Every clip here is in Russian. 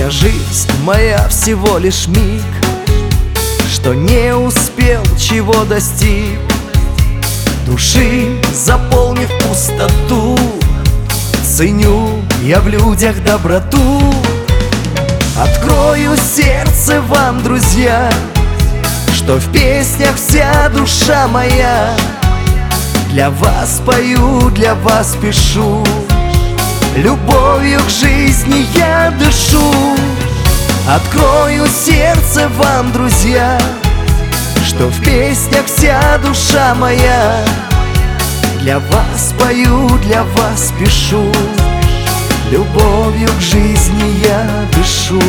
Что жизнь моя всего лишь миг, что не успел, чего достиг, души заполнив пустоту. Ценю я в людях доброту. Открою сердце вам, друзья, что в песнях вся душа моя. Для вас пою, для вас пишу, любовью к жизни я дышу. Открою сердце вам, друзья, что в песнях вся душа моя. Для вас пою, для вас пишу, любовью к жизни я дышу.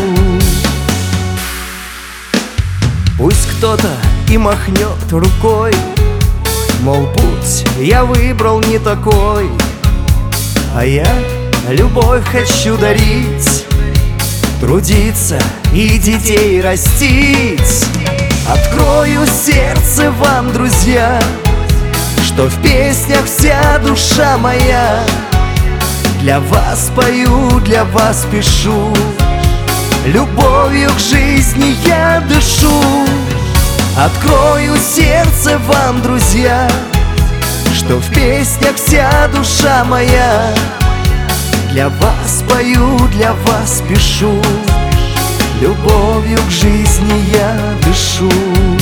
Пусть кто-то и махнет рукой, мол, путь я выбрал не такой, а я любовь хочу дарить, трудиться и детей растить. Открою сердце вам, друзья, что в песнях вся душа моя. Для вас пою, для вас пишу, любовью к жизни я дышу. Открою сердце вам, друзья, что в песнях вся душа моя. Для вас пою, для вас пишу, любовью к жизни я дышу.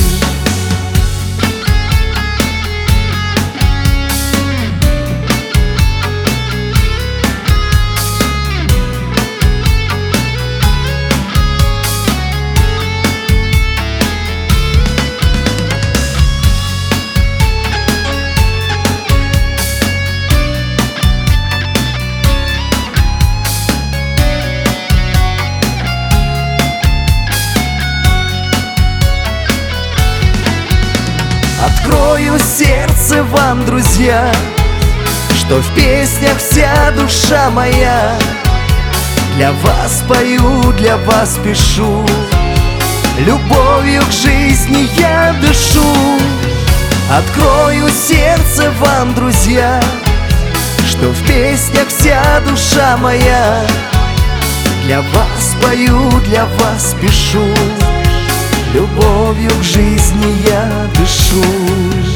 Открою сердце вам, друзья, что в песнях вся душа моя. Для вас пою, для вас пишу, любовью к жизни я дышу. Открою сердце вам, друзья, что в песнях вся душа моя. Для вас пою, для вас пишу, любовью к жизни я дышу.